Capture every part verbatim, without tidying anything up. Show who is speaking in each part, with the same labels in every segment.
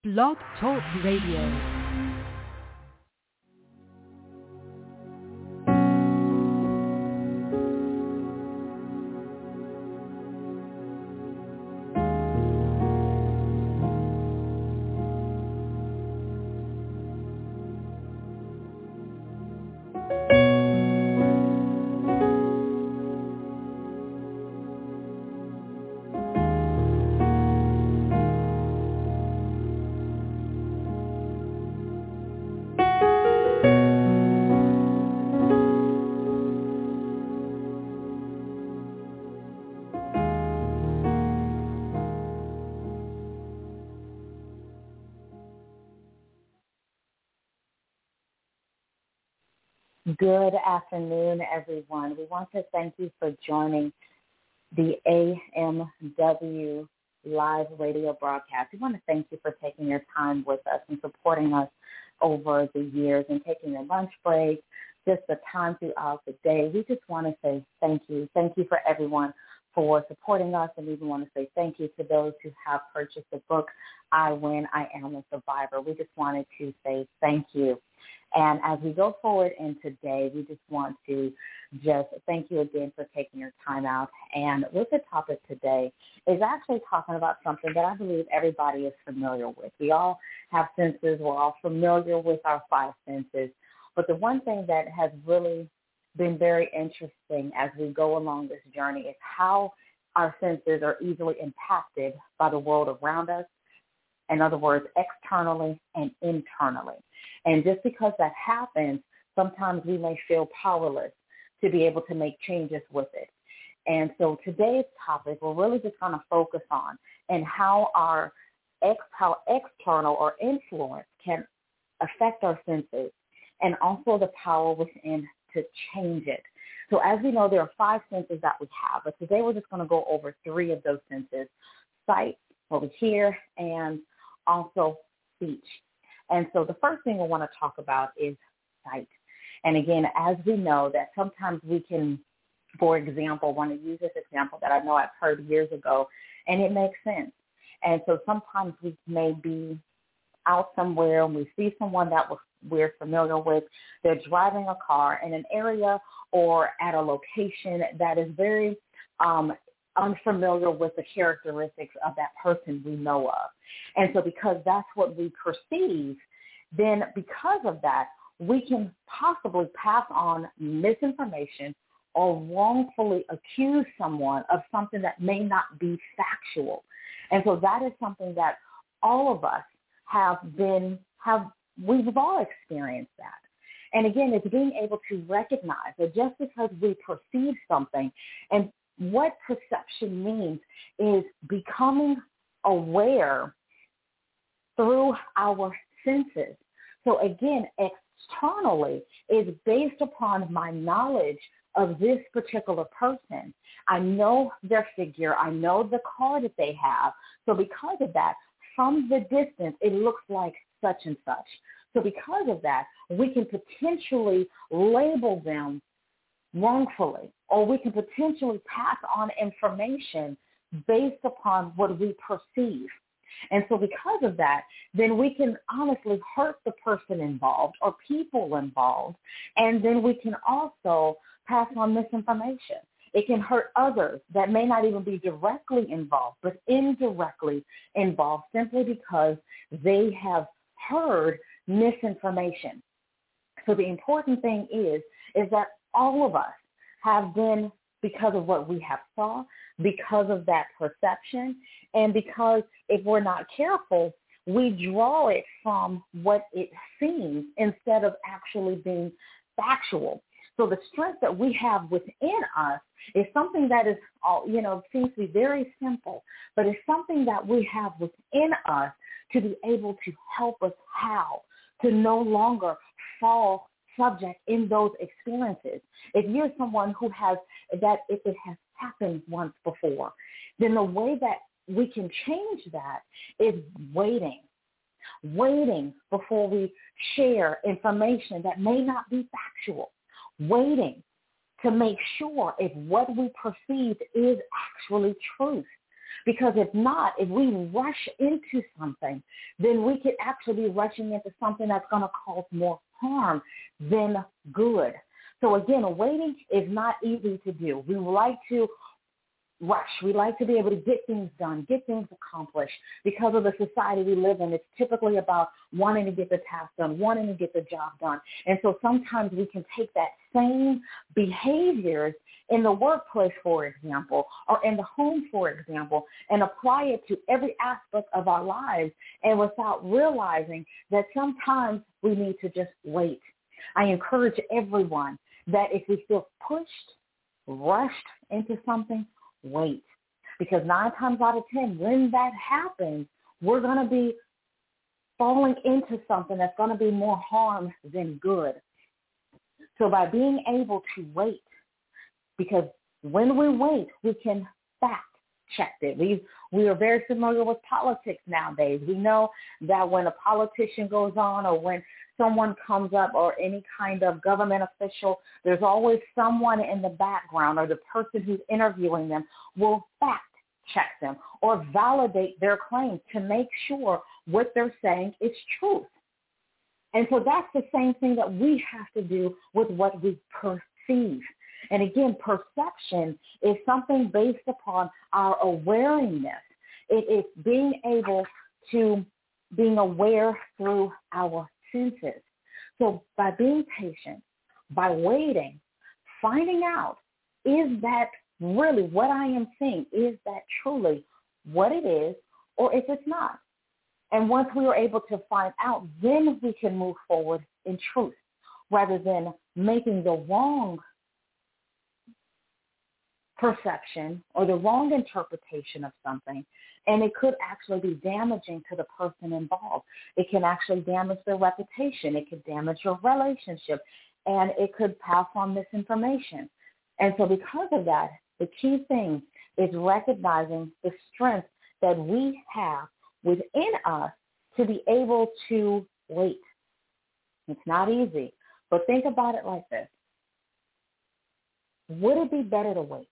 Speaker 1: Blog Talk Radio.
Speaker 2: Good afternoon, everyone. We want to thank you for joining the A M W live radio broadcast. We want to thank you for taking your time with us and supporting us over the years and taking your lunch break, just the time throughout the day. We just want to say thank you. Thank you for everyone for supporting us, and we even want to say thank you to those who have purchased the book, I Win, I Am a Survivor. We just wanted to say thank you. And as we go forward in today, we just want to just thank you again for taking your time out. And with the topic today is actually talking about something that I believe everybody is familiar with. We all have senses. We're all familiar with our five senses. But the one thing that has really been very interesting as we go along this journey is how our senses are easily impacted by the world around us. In other words, externally and internally. And just because that happens, sometimes we may feel powerless to be able to make changes with it. And so today's topic, we're really just going to focus on and how our ex, how external or influence can affect our senses, and also the power within to change it. So as we know, there are five senses that we have, but today we're just going to go over three of those senses: sight, what we hear, and also speech. And so the first thing I want to talk about is sight. And again, as we know that sometimes we can, for example, want to use this example that I know I've heard years ago, and it makes sense. And so sometimes we may be out somewhere and we see someone that we're familiar with. They're driving a car in an area or at a location that is very um, unfamiliar with the characteristics of that person we know of. And so because that's what we perceive, then because of that, we can possibly pass on misinformation or wrongfully accuse someone of something that may not be factual. And so that is something that all of us have been, have, we've all experienced that. And again, it's being able to recognize that just because we perceive something, and what perception means is becoming aware through our senses. So again, externally is based upon my knowledge of this particular person. I know their figure. I know the car that they have. So because of that, from the distance, it looks like such and such. So because of that, we can potentially label them wrongfully, or we can potentially pass on information based upon what we perceive. And so because of that, then we can honestly hurt the person involved or people involved, and then we can also pass on misinformation. It can hurt others that may not even be directly involved, but indirectly involved simply because they have heard misinformation. So the important thing is, is that all of us have been, because of what we have saw, because of that perception, and because if we're not careful, we draw it from what it seems instead of actually being factual. So the strength that we have within us is something that is, all, you know, seems to be very simple, but it's something that we have within us to be able to help us how to no longer fall subject in those experiences. If you're someone who has that, if it has happened once before, then the way that we can change that is waiting, waiting before we share information that may not be factual, waiting to make sure if what we perceived is actually truth. Because if not, if we rush into something, then we could actually be rushing into something that's going to cause more harm than good. So again, waiting is not easy to do. We like to rush. We like to be able to get things done, get things accomplished. Because of the society we live in, it's typically about wanting to get the task done, wanting to get the job done. And so sometimes we can take that same behaviors in the workplace, for example, or in the home, for example, and apply it to every aspect of our lives, and without realizing that sometimes we need to just wait. I encourage everyone that if we feel pushed, rushed into something, wait. Because nine times out of ten, when that happens, we're going to be falling into something that's going to be more harm than good. So by being able to wait, because when we wait, we can fact check it. We we are very familiar with politics nowadays. We know that when a politician goes on, or when someone comes up, or any kind of government official, there's always someone in the background, or the person who's interviewing them will fact check them or validate their claims to make sure what they're saying is truth. And so that's the same thing that we have to do with what we perceive. And again, perception is something based upon our awareness. It is being able to, being aware through our senses. So by being patient, by waiting, finding out, is that really what I am seeing? Is that truly what it is, or if it's not? And once we are able to find out, then we can move forward in truth rather than making the wrong perception or the wrong interpretation of something. And it could actually be damaging to the person involved. It can actually damage their reputation. It could damage your relationship, and it could pass on misinformation. And so because of that, the key thing is recognizing the strength that we have within us to be able to wait. It's not easy, but think about it like this. Would it be better to wait?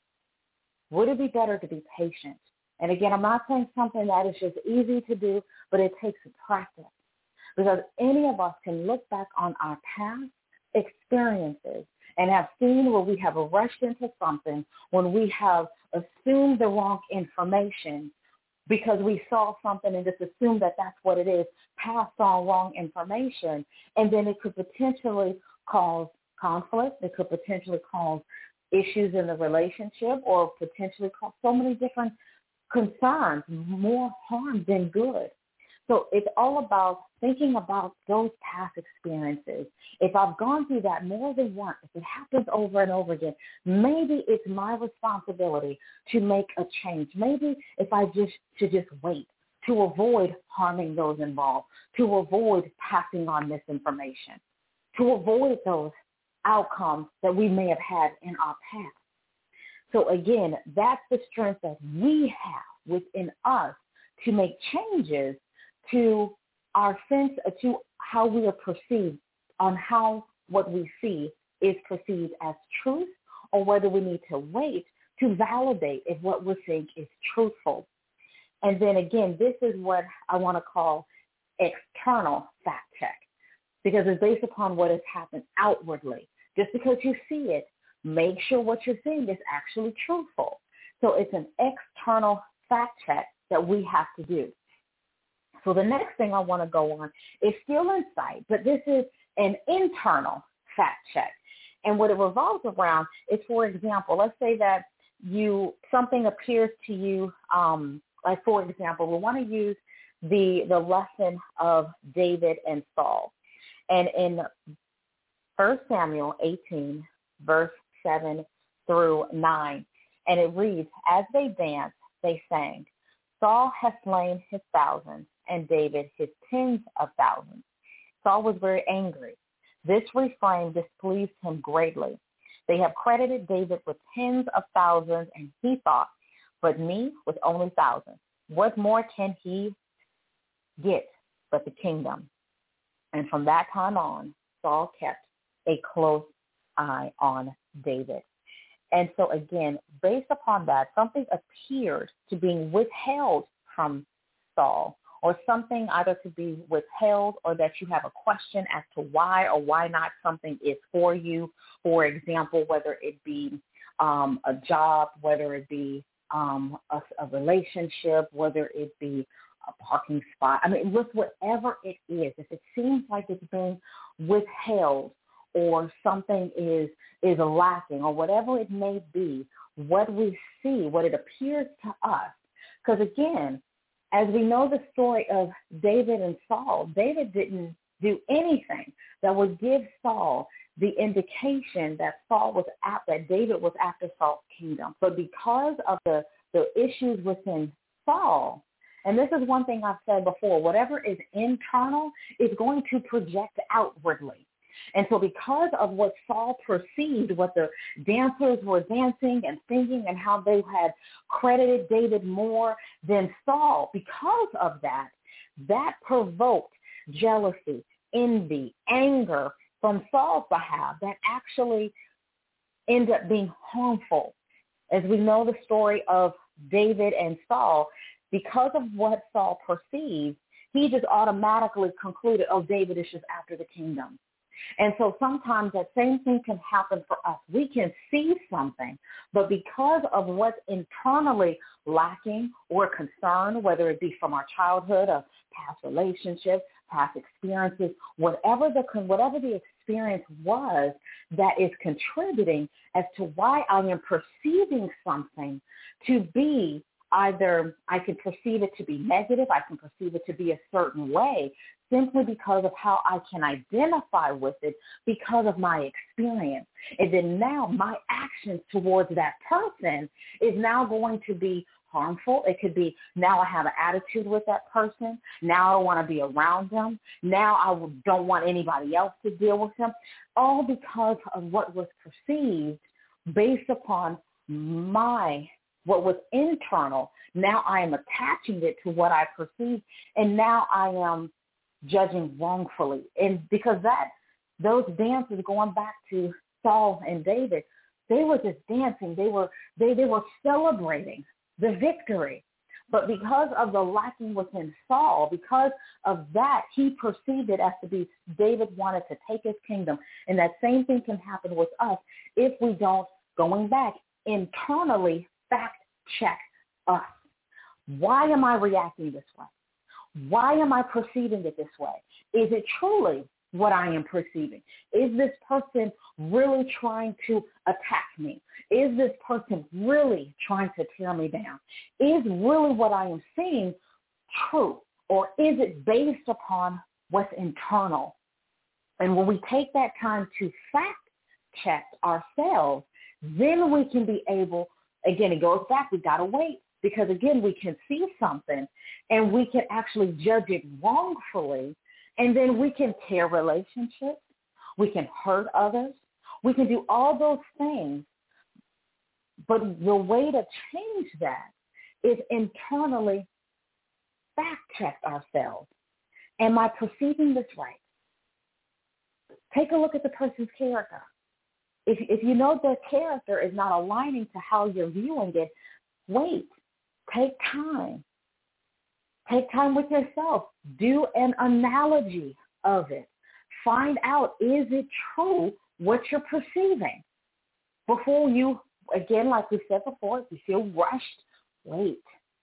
Speaker 2: Would it be better to be patient? And again, I'm not saying something that is just easy to do, but it takes practice. Because any of us can look back on our past experiences and have seen where we have rushed into something, when we have assumed the wrong information because we saw something and just assumed that that's what it is, passed on wrong information, and then it could potentially cause conflict. It could potentially cause issues in the relationship, or potentially cause so many different concerns, more harm than good. So it's all about thinking about those past experiences. If I've gone through that more than once, if it happens over and over again, maybe it's my responsibility to make a change. Maybe if I just should just wait to avoid harming those involved, to avoid passing on misinformation, to avoid those outcomes that we may have had in our past. So again, that's the strength that we have within us to make changes to our sense, to how we are perceived, on how what we see is perceived as truth, or whether we need to wait to validate if what we're seeing is truthful. And then again, this is what I want to call external fact check, because it's based upon what has happened outwardly. Just because you see it, make sure what you're seeing is actually truthful. So it's an external fact check that we have to do. So the next thing I want to go on is still insight, but this is an internal fact check. And what it revolves around is, for example, let's say that you something appears to you, um, like, for example, we want to use the the lesson of David and Saul. And in First Samuel eighteen, verse seven through nine, and it reads, "As they danced, they sang, Saul has slain his thousands, and David his tens of thousands." Saul was very angry. This refrain displeased him greatly. They have credited David with tens of thousands, and he thought, but me with only thousands. What more can he get but the kingdom? And from that time on, Saul kept a close eye on David. And so again, based upon that, something appears to be withheld from Saul, or something either to be withheld or that you have a question as to why or why not something is for you. For example, whether it be um, a job, whether it be um, a, a relationship, whether it be a parking spot. I mean, with whatever it is, if it seems like it's being withheld or something is is lacking or whatever it may be, what we see, what it appears to us, because again, as we know the story of David and Saul, David didn't do anything that would give Saul the indication that Saul was at, that David was after Saul's kingdom. But because of the, the issues within Saul, and this is one thing I've said before, whatever is internal is going to project outwardly. And so because of what Saul perceived, what the dancers were dancing and singing and how they had credited David more than Saul, because of that, that provoked jealousy, envy, anger from Saul's behalf that actually ended up being harmful. As we know the story of David and Saul, because of what Saul perceived, he just automatically concluded, oh, David is just after the kingdom. And so sometimes that same thing can happen for us. We can see something, but because of what's internally lacking or concern, whether it be from our childhood, a past relationship, past experiences, whatever the whatever the experience was that is contributing as to why I am perceiving something to be either I can perceive it to be negative, I can perceive it to be a certain way, simply because of how I can identify with it because of my experience. And then now my actions towards that person is now going to be harmful. It could be now I have an attitude with that person. Now I want to be around them. Now I don't want anybody else to deal with them, all because of what was perceived based upon my what was internal. Now I am attaching it to what I perceive, and now I am judging wrongfully. And because that, those dances, going back to Saul and David, they were just dancing. They were they, they were celebrating the victory. But because of the lacking within Saul, because of that, he perceived it as to be David wanted to take his kingdom. And that same thing can happen with us if we don't, going back, internally fact check us. Why am I reacting this way? Why am I perceiving it this way? Is it truly what I am perceiving? Is this person really trying to attack me? Is this person really trying to tear me down? Is really what I am seeing true? Or is it based upon what's internal? And when we take that time to fact check ourselves, then we can be able, again, it goes back, we got to wait. Because, again, we can see something and we can actually judge it wrongfully, and then we can tear relationships. We can hurt others. We can do all those things. But the way to change that is internally fact-check ourselves. Am I perceiving this right? Take a look at the person's character. If, if you know their character is not aligning to how you're viewing it, wait. Take time. Take time with yourself. Do an analogy of it. Find out, is it true what you're perceiving? Before you, again, like we said before, if you feel rushed, wait.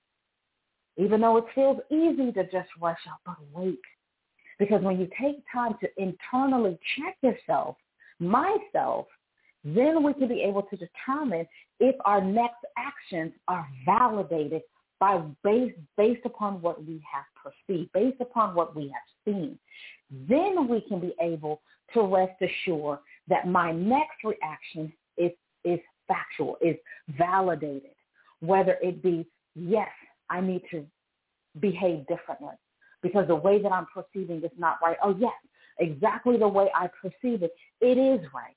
Speaker 2: Even though it feels easy to just rush out, but wait. Because when you take time to internally check yourself, myself, then we can be able to determine if our next actions are validated by based, based upon what we have perceived, based upon what we have seen. Then we can be able to rest assured that my next reaction is, is factual, is validated, whether it be, yes, I need to behave differently because the way that I'm perceiving is not right. Oh, yes, exactly the way I perceive it, it is right.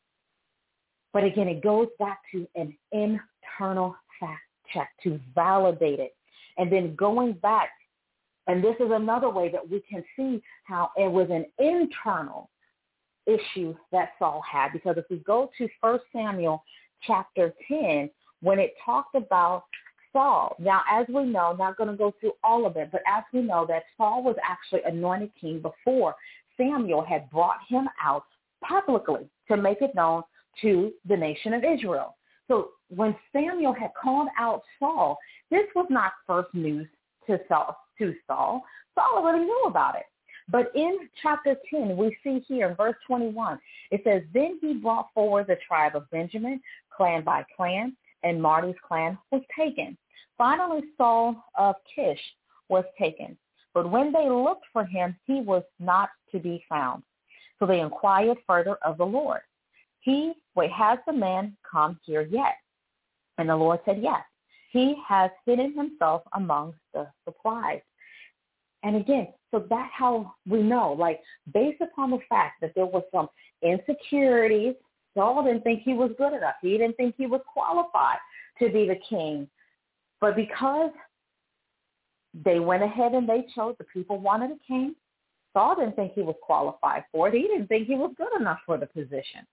Speaker 2: But again, it goes back to an internal fact check to validate it. And then going back, and this is another way that we can see how it was an internal issue that Saul had. Because if we go to First Samuel chapter ten when it talked about Saul. Now, as we know, not going to go through all of it, but as we know that Saul was actually anointed king before Samuel had brought him out publicly to make it known to the nation of Israel. So when Samuel had called out Saul, this was not first news to Saul. To Saul. Saul already knew about it. But in chapter ten, we see here in verse twenty-one, it says, then he brought forward the tribe of Benjamin, clan by clan, and Marty's clan was taken. Finally, Saul of Kish was taken. But when they looked for him, he was not to be found. So they inquired further of the Lord. He, wait, has the man come here yet? And the Lord said, yes. He has hidden himself among the supplies. And again, so that's how we know, like, based upon the fact that there was some insecurities, Saul didn't think he was good enough. He didn't think he was qualified to be the king. But because they went ahead and they chose, the people wanted a king, Saul didn't think he was qualified for it. He didn't think he was good enough for the position.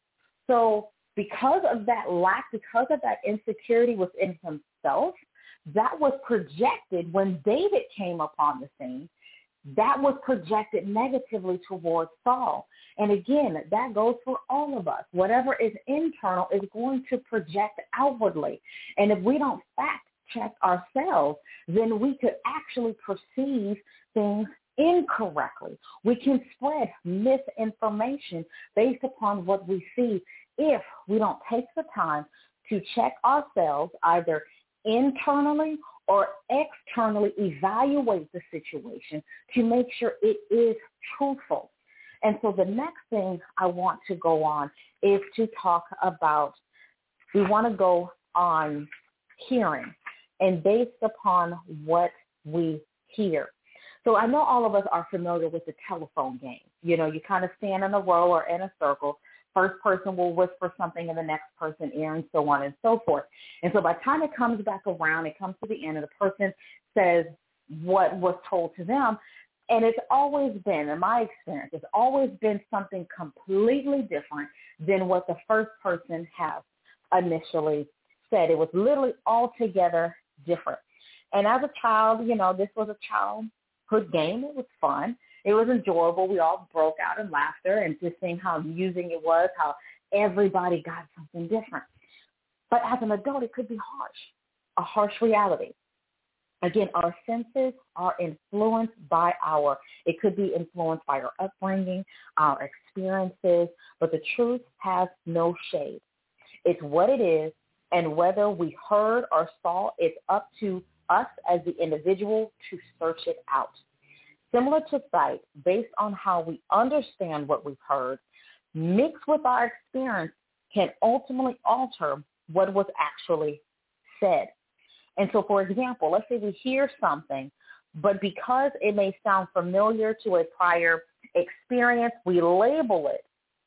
Speaker 2: So because of that lack, because of that insecurity within himself, that was projected when David came upon the scene. That was projected negatively towards Saul. And again, that goes for all of us. Whatever is internal is going to project outwardly. And if we don't fact check ourselves, then we could actually perceive things incorrectly. We can spread misinformation based upon what we see if we don't take the time to check ourselves either internally or externally evaluate the situation to make sure it is truthful. And so the next thing I want to go on is to talk about, we want to go on hearing and based upon what we hear. So I know all of us are familiar with the telephone game. You know, you kind of stand in a row or in a circle. First person will whisper something in the next person's ear and so on and so forth. And so by the time it comes back around, it comes to the end and the person says what was told to them. And it's always been, in my experience, it's always been something completely different than what the first person has initially said. It was literally altogether different. And as a child, you know, this was a childhood game. It was fun. It was enjoyable. We all broke out in laughter and just seeing how amusing it was, how everybody got something different. But as an adult, it could be harsh, a harsh reality. Again, our senses are influenced by our, it could be influenced by our upbringing, our experiences, but the truth has no shade. It's what it is, and whether we heard or saw, it's up to us as the individual to search it out. Similar to sight, based on how we understand what we've heard, mixed with our experience, can ultimately alter what was actually said. And so, for example, let's say we hear something, but because it may sound familiar to a prior experience, we label it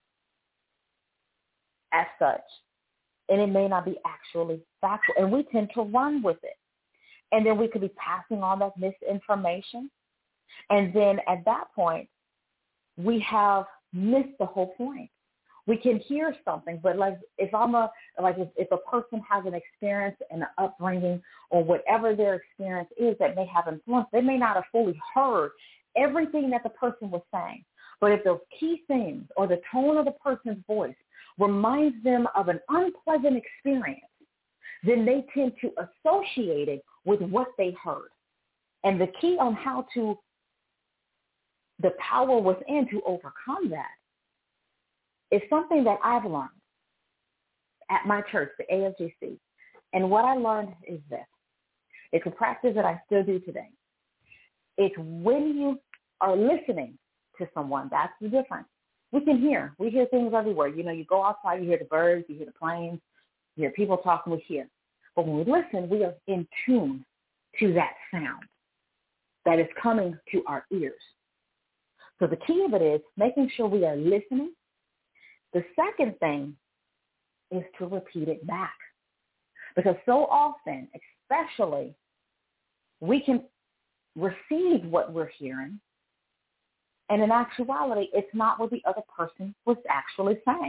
Speaker 2: as such. And it may not be actually factual. And we tend to run with it. And then we could be passing on that misinformation. And then at that point, we have missed the whole point. We can hear something, but like if I'm a, like if, if a person has an experience and an upbringing or whatever their experience is that may have influence, they may not have fully heard everything that the person was saying. But if those key things or the tone of the person's voice reminds them of an unpleasant experience, then they tend to associate it with what they heard. And the key on how to, the power within to overcome that is something that I've learned at my church, the A F G C. And what I learned is this. It's a practice that I still do today. It's when you are listening to someone, that's the difference. We can hear. We hear things everywhere. You know, you go outside, you hear the birds, you hear the planes, you hear people talking, we hear. But when we listen, we are in tune to that sound that is coming to our ears. So the key of it is making sure we are listening. The second thing is to repeat it back. Because so often, especially, we can receive what we're hearing, and in actuality, it's not what the other person was actually saying.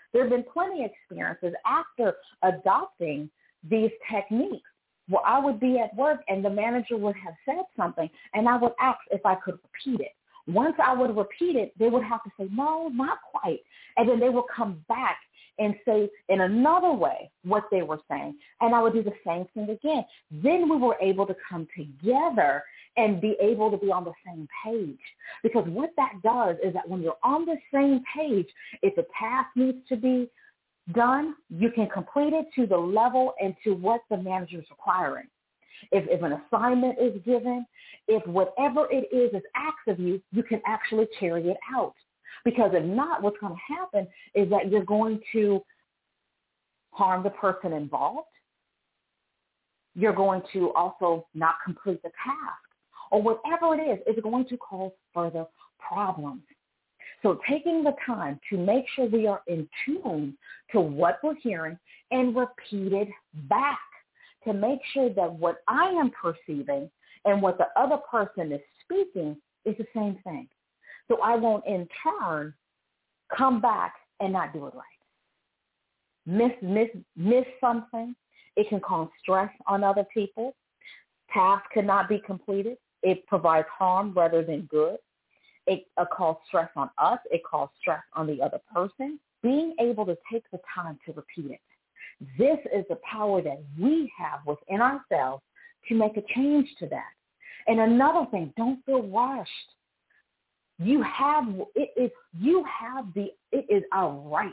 Speaker 2: There have been plenty of experiences after adopting these techniques where I would be at work and the manager would have said something and I would ask if I could repeat it. Once I would repeat it, they would have to say, no, not quite. And then they would come back and say in another way what they were saying. And I would do the same thing again. Then we were able to come together and be able to be on the same page. Because what that does is that when you're on the same page, if a task needs to be done, you can complete it to the level and to what the manager is requiring. If, if an assignment is given, if whatever it is is asked of you, you can actually carry it out. Because if not, what's going to happen is that you're going to harm the person involved. You're going to also not complete the task. Or whatever it is, is going to cause further problems. So taking the time to make sure we are in tune to what we're hearing and repeat it back to make sure that what I am perceiving and what the other person is speaking is the same thing. So I won't in turn come back and not do it right. Miss, miss, miss something. It can cause stress on other people. Tasks cannot be completed. It provides harm rather than good. It uh, causes stress on us. It causes stress on the other person. Being able to take the time to repeat it. This is the power that we have within ourselves to make a change to that. And another thing, don't feel rushed. You have it is you have the it is our right.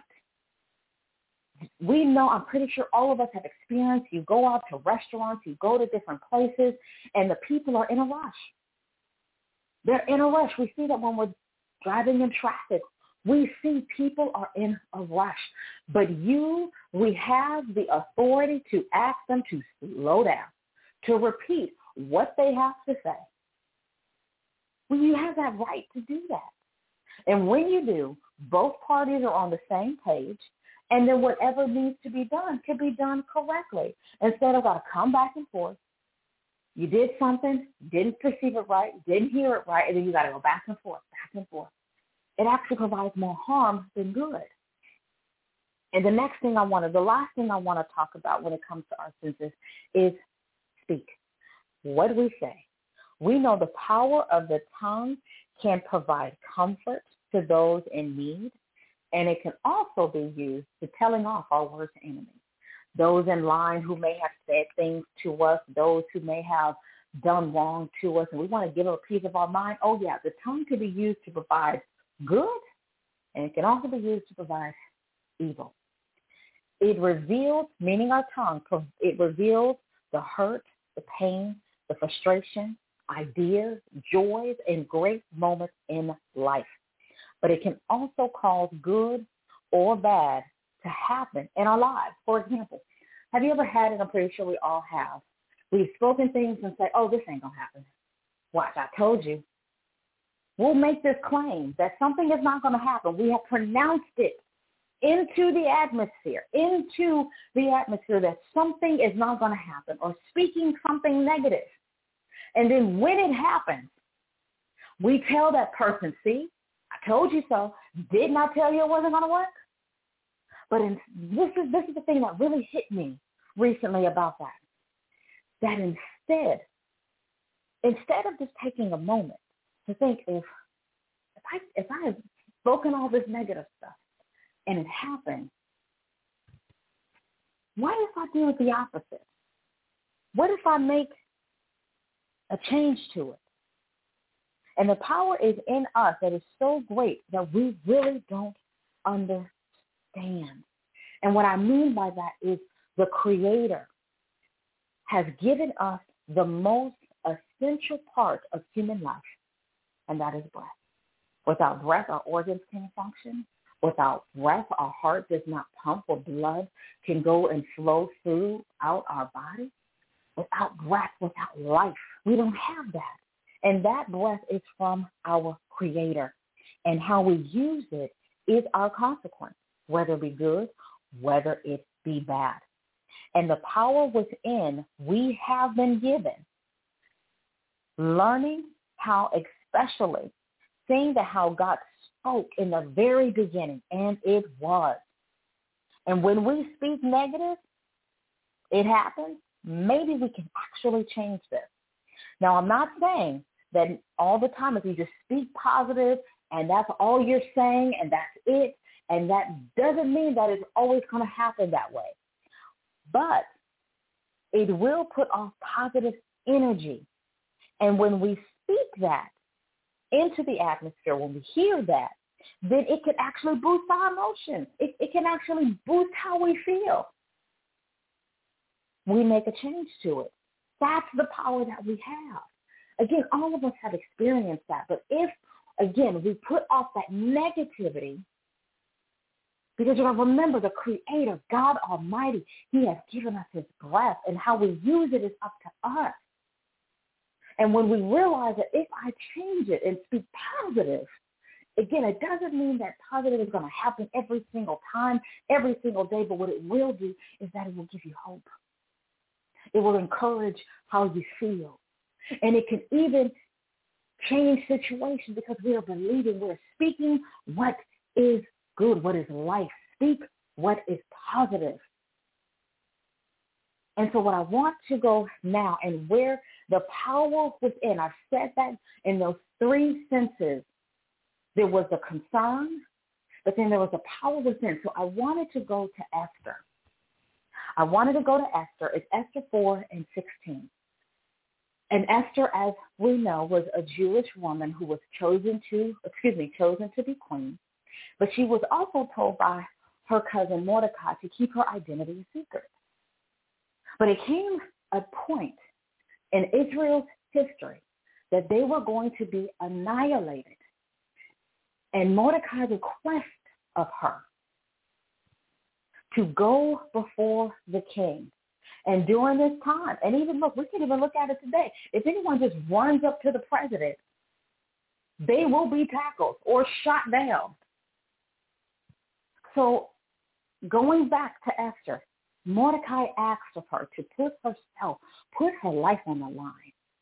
Speaker 2: We know, I'm pretty sure all of us have experienced, you go out to restaurants, you go to different places, and the people are in a rush. They're in a rush. We see that when we're driving in traffic. We see people are in a rush. But you, we have the authority to ask them to slow down, to repeat what they have to say. Well, you have that right to do that. And when you do, both parties are on the same page, and then whatever needs to be done can be done correctly. Instead of got to come back and forth. You did something, didn't perceive it right, didn't hear it right, and then you got to go back and forth, back and forth. It actually provides more harm than good. And the next thing I want to, the last thing I want to talk about when it comes to our senses is speak. What do we say? We know the power of the tongue can provide comfort to those in need, and it can also be used to telling off our worst enemies. Those in line who may have said things to us, those who may have done wrong to us, and we want to give them a piece of our mind. Oh, yeah, the tongue can be used to provide good, and it can also be used to provide evil. It reveals, meaning our tongue, it reveals the hurt, the pain, the frustration, ideas, joys, and great moments in life. But it can also cause good or bad to happen in our lives. For example, have you ever had it? I'm pretty sure we all have. We've spoken things and say, oh, this ain't going to happen. Watch, I told you. We'll make this claim that something is not going to happen. We have pronounced it into the atmosphere, into the atmosphere that something is not going to happen, or speaking something negative. And then when it happens, we tell that person, see, I told you so. Didn't I tell you it wasn't going to work? But in, this is this is the thing that really hit me recently about that. That instead, instead of just taking a moment to think, if if I if I had spoken all this negative stuff and it happened, what if I do the opposite? What if I make a change to it? And the power is in us that is so great that we really don't understand. And what I mean by that is the Creator has given us the most essential part of human life, and that is breath. Without breath, our organs can't function. Without breath, our heart does not pump, or blood can go and flow throughout our body. Without breath, without life, we don't have that. And that breath is from our Creator. And how we use it is our consequence, whether it be good, whether it be bad. And the power within we have been given, learning how, especially seeing that how God spoke in the very beginning, and it was. And when we speak negative, it happens. Maybe we can actually change this. Now, I'm not saying that all the time if you just speak positive and that's all you're saying and that's it, and that doesn't mean that it's always going to happen that way. But it will put off positive energy. And when we speak that into the atmosphere, when we hear that, then it can actually boost our emotions. It, it can actually boost how we feel. We make a change to it. That's the power that we have. Again, all of us have experienced that. But if, again, we put off that negativity, because you know, remember the Creator, God Almighty, he has given us his breath, and how we use it is up to us. And when we realize that if I change it and speak positive, again, it doesn't mean that positive is going to happen every single time, every single day, but what it will do is that it will give you hope. It will encourage how you feel. And it can even change situations because we are believing, we're speaking what is good, what is life. Speak what is positive. And so what I want to go now and where the power within, I've said that in those three senses, there was the concern, but then there was a power within. So I wanted to go to Esther. I wanted to go to Esther. It's Esther four and sixteen. And Esther, as we know, was a Jewish woman who was chosen to, excuse me, chosen to be queen. But she was also told by her cousin Mordecai to keep her identity a secret. But it came a point in Israel's history that they were going to be annihilated. And Mordecai requested of her to go before the king. And during this time, and even look, we can even look at it today. If anyone just runs up to the president, they will be tackled or shot down. So going back to Esther, Mordecai asked of her to put herself, put her life on the line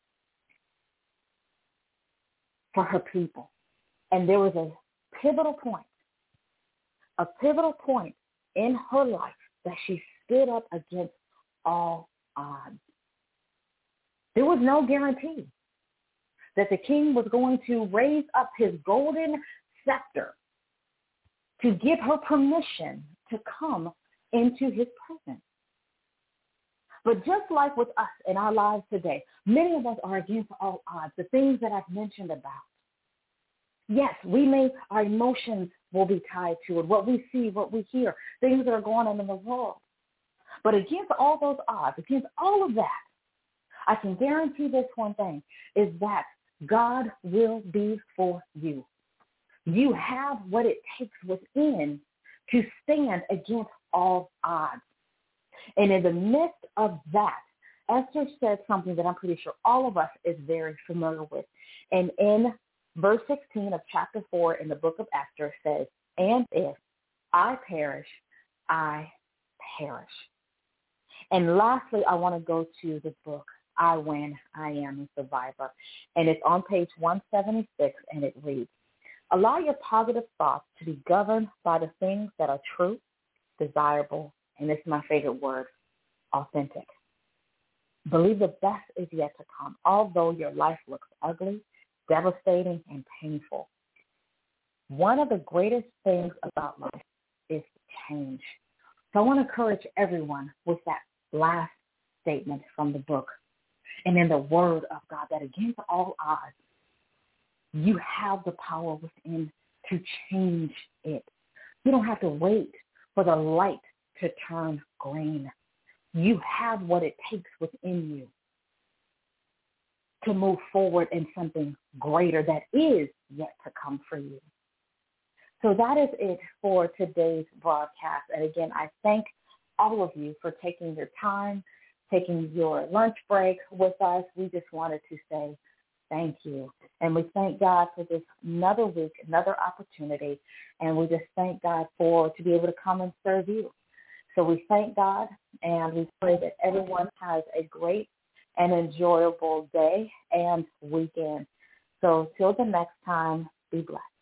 Speaker 2: for her people. And there was a pivotal point, a pivotal point in her life that she stood up against all odds. There was no guarantee that the king was going to raise up his golden scepter to give her permission to come into his presence. But just like with us in our lives today, many of us are against all odds, the things that I've mentioned about. Yes, we may, our emotions will be tied to it, what we see, what we hear, things that are going on in the world. But against all those odds, against all of that, I can guarantee this one thing, is that God will be for you. You have what it takes within to stand against all odds. And in the midst of that, Esther said something that I'm pretty sure all of us is very familiar with. And in verse sixteen of chapter four in the book of Esther says, and if I perish, I perish. And lastly, I want to go to the book, I Win, I Am a Survivor. And it's on page one seventy-six, and it reads, allow your positive thoughts to be governed by the things that are true, desirable, and this is my favorite word, authentic. Believe the best is yet to come, although your life looks ugly, devastating, and painful. One of the greatest things about life is change. So I want to encourage everyone with that last statement from the book and in the word of God that against all odds, you have the power within to change it. You don't have to wait for the light to turn green. You have what it takes within you to move forward in something greater that is yet to come for you. So that is it for today's broadcast. And again, I thank all of you for taking your time, taking your lunch break with us. We just wanted to say thank you. And we thank God for this another week, another opportunity. And we just thank God for to be able to come and serve you. So we thank God, and we pray that everyone has a great and enjoyable day and weekend. So till the next time, be blessed.